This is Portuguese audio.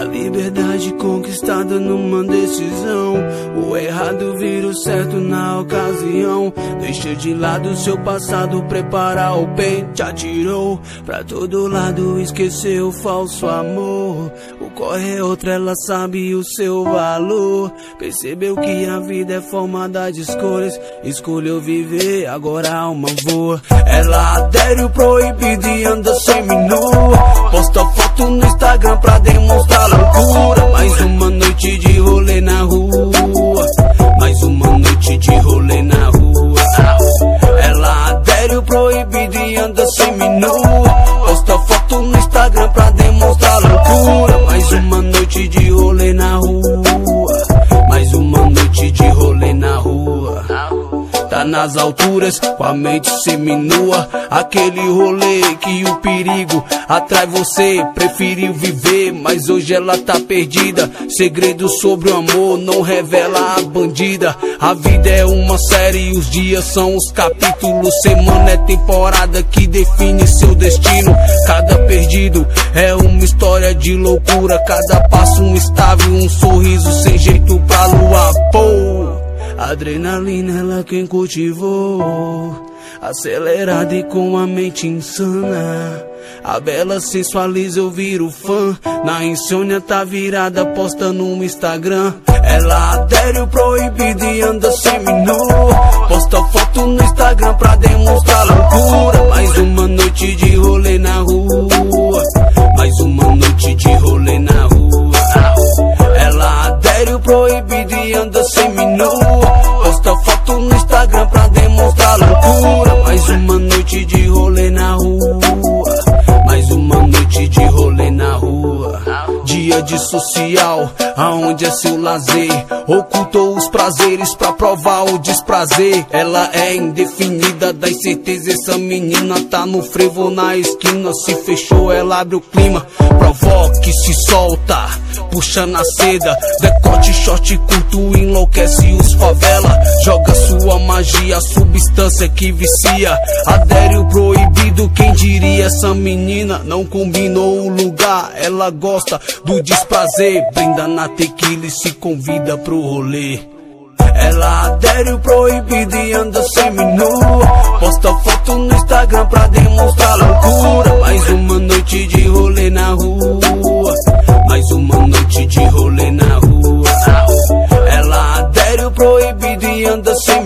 A liberdade conquistada numa decisão. O errado vira o certo na ocasião. Deixa de lado seu passado, prepara o pente. Atirou pra todo lado, esqueceu o falso amor. O corre é outro, ela sabe o seu valor. Percebeu que a vida é formada de escolhas. Escolheu viver, agora a alma voa. Ela adere o proibido e anda seminua. Posta foto no Instagram pra demonstrar loucura. Mais uma noite de rolê na rua. Mais uma noite de rolê na rua. Ela adere o proibido e anda seminua. Posta foto no Instagram pra demonstrar loucura. Mais uma noite de rolê na rua. Mais uma noite de rolê na rua. Tá nas alturas, com a mente seminua. Aquele rolê que o perigo atrai você. Preferiu viver, mas hoje ela tá perdida. Segredo sobre o amor não revela a bandida. A vida é uma série, os dias são os capítulos. Semana é temporada que define seu destino. Cada perdido é uma história de loucura. Cada passo um estável, um sorriso sem jeito pra lua pôr. Adrenalina, ela quem cultivou. Acelerada e com a mente insana. A bela sensualiza, eu viro fã. Na insônia tá virada, posta no Instagram. Ela adere o proibido e anda seminua. Posta foto no Instagram pra demonstrar loucura. Mais uma noite de rolê na rua. Mais uma noite de rolê na rua. Ela adere o proibido e anda seminua. Posta foto no Instagram pra demonstrar loucura. Mais uma noite de rolê na rua. Mais uma noite de rolê na rua. Dia de social, aonde é seu lazer. Ocultou os prazeres pra provar o desprazer. Ela é indefinida, das certezas. Essa menina tá no frevo na esquina. Se fechou, ela abre o clima. Provoca e se solta, puxa na seda. Decote, short curto, enlouquece os favela. Joga sua magia, substância que vicia. Adere o proibido, quem diria? Essa menina não combinou o lugar. Ela gosta do desprazer. Brinda na tequila e se convida pro rolê. Ela adere o proibido e anda seminua. Posta foto no Instagram pra demonstrar loucura. Mais uma noite de rolê na rua. Mais uma noite de rolê na rua. Ela adere o proibido e anda seminua.